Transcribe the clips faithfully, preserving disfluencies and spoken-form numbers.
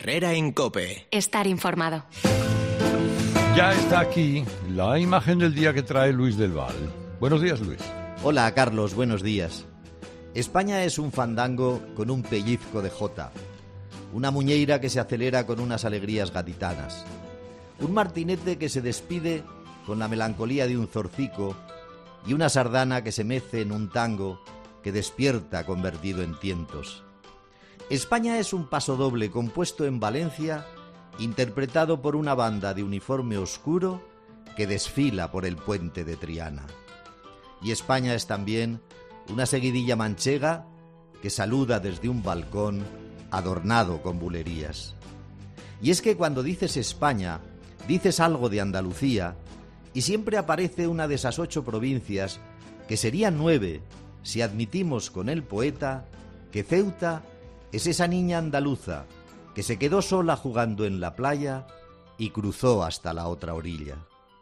Herrera en COPE. Estar informado. Ya está aquí la imagen del día que trae Luis del Val. Buenos días, Luis. Hola, Carlos, buenos días. España es un fandango con un pellizco de jota, una muñeira que se acelera con unas alegrías gaditanas, un martinete que se despide con la melancolía de un zorcico y una sardana que se mece en un tango que despierta convertido en tientos. España es un pasodoble compuesto en Valencia, interpretado por una banda de uniforme oscuro que desfila por el puente de Triana. Y España es también una seguidilla manchega que saluda desde un balcón adornado con bulerías. Y es que cuando dices España, dices algo de Andalucía, y siempre aparece una de esas ocho provincias, que serían nueve si admitimos con el poeta que Ceuta es esa niña andaluza que se quedó sola jugando en la playa y cruzó hasta la otra orilla.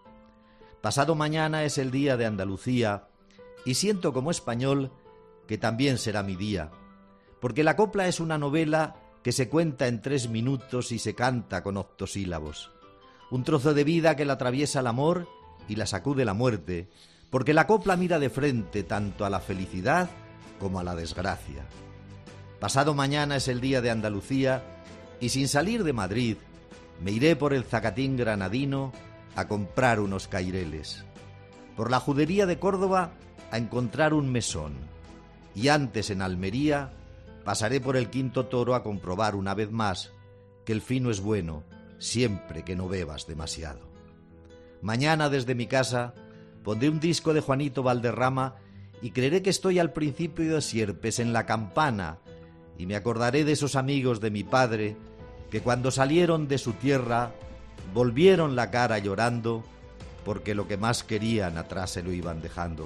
Pasado mañana es el día de Andalucía y siento como español que también será mi día, porque la copla es una novela que se cuenta en tres minutos y se canta con octosílabos. Un trozo de vida que la atraviesa el amor y la sacude la muerte, porque la copla mira de frente tanto a la felicidad como a la desgracia. Pasado mañana es el día de Andalucía y sin salir de Madrid me iré por el Zacatín granadino a comprar unos caireles, por la Judería de Córdoba a encontrar un mesón y antes en Almería pasaré por el Quinto Toro a comprobar una vez más que el fino es bueno siempre que no bebas demasiado. Mañana desde mi casa pondré un disco de Juanito Valderrama y creeré que estoy al principio de Sierpes en la campana y me acordaré de esos amigos de mi padre que cuando salieron de su tierra volvieron la cara llorando porque lo que más querían atrás se lo iban dejando.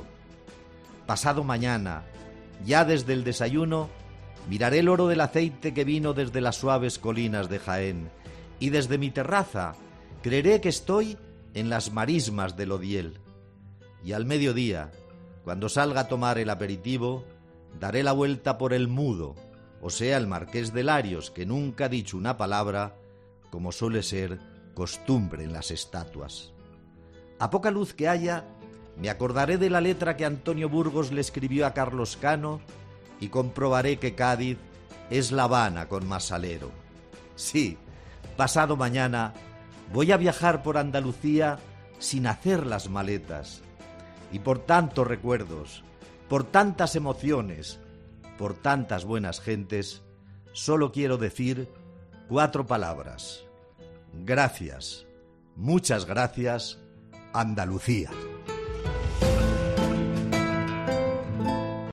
Pasado mañana, ya desde el desayuno, miraré el oro del aceite que vino desde las suaves colinas de Jaén y desde mi terraza creeré que estoy en las marismas del Odiel. Y al mediodía, cuando salga a tomar el aperitivo, daré la vuelta por el Mudo, o sea, el Marqués de Larios, que nunca ha dicho una palabra, como suele ser costumbre en las estatuas. A poca luz que haya, me acordaré de la letra que Antonio Burgos le escribió a Carlos Cano y comprobaré que Cádiz es La Habana con más salero. Sí, pasado mañana voy a viajar por Andalucía sin hacer las maletas. Y por tantos recuerdos, por tantas emociones, por tantas buenas gentes, solo quiero decir cuatro palabras. Gracias, muchas gracias, Andalucía.